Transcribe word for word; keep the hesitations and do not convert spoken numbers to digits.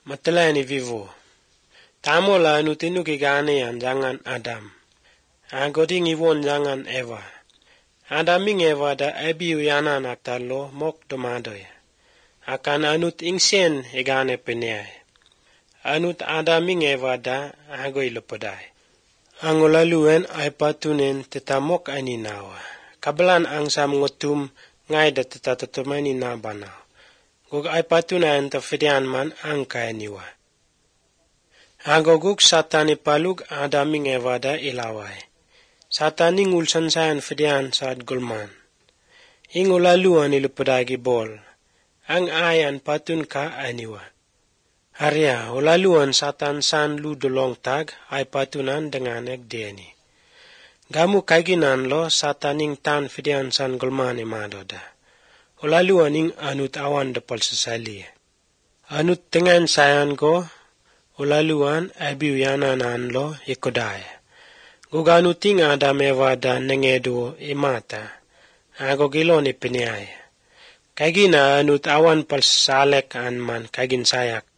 Matelani vivo. Tamola anu tinu kigane an jangan Adam. Angkoting iwon jangan Eva. Adaming Eva da ebiu yana naktalo mok tomadoy. Akan anut ingsen egane penyai. Anut Adaming Eva da agoy lopodai. Angolaluen ay patunen tetamok aninawa. Kabelan ang sam ngotum ngay da tetatotomani na banaw. Gug ay patunayan ta fidian man ang kaaniwa. Agoguk satani palug Adaming Eva da ilaway. Satani ngulsan sayan fidian saat gulman. Ingolaluan ilupodagi bol. Ang ayan patun ka aniwa. Arya, ulaluan satan san lu dolong tag ay patunan dengan egdeni. Gamu kaginan lo sataning tan fidian san gulman imadoda. Ulaluan ing anut awan depol sesali. Anut tengan sayan ko, ulaluan abiu yananan lo ikodaya. Guganuting Adam Eva da nengedo imata. Ago gilon ipiniay. Kagina anut awan palsalek an man kagin sayak.